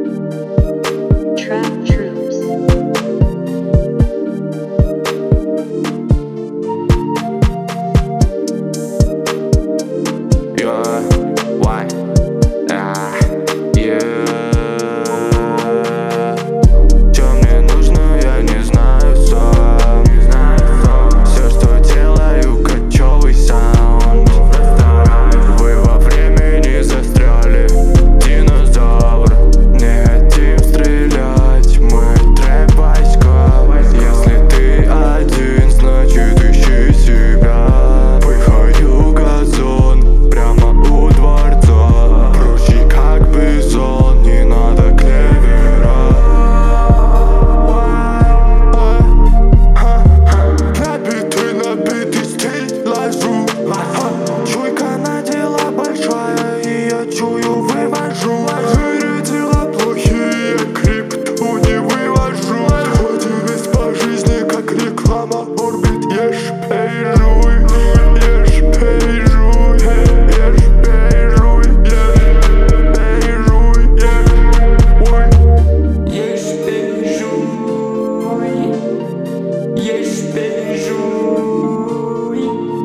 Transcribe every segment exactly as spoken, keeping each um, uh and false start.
Trap Troops. Yeah, why? Ah, yeah. Чё мне нужно, я не знаю сам. Все, что делаю, кочевый саунд. Вы во времени застряли, динозавр. Не хотим стрелять, мы трэп войска. Если ты один, значит ищи себя. Пыхаю газон прямо у дворца. Прущий как бизон, не надо клевера. Набитый, набитый стиль ложу. Чуйка надела большая, и я чую вывожу. Зарядила плохие, крипту не вывожу. Вроде весь по жизни, как реклама. Орбит, ешь, пей, жуй. Ешь, пей, жуй. Ешь, пей, жуй. Ешь, пей, жуй. Ешь, ой. Ешь, пей, жуй. Ешь, пей, жуй.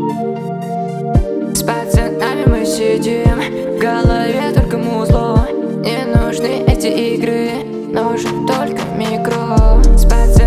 С пацанами мы сидим, в голове только музло. Не нужны эти игры, нужен только микро. С пацанами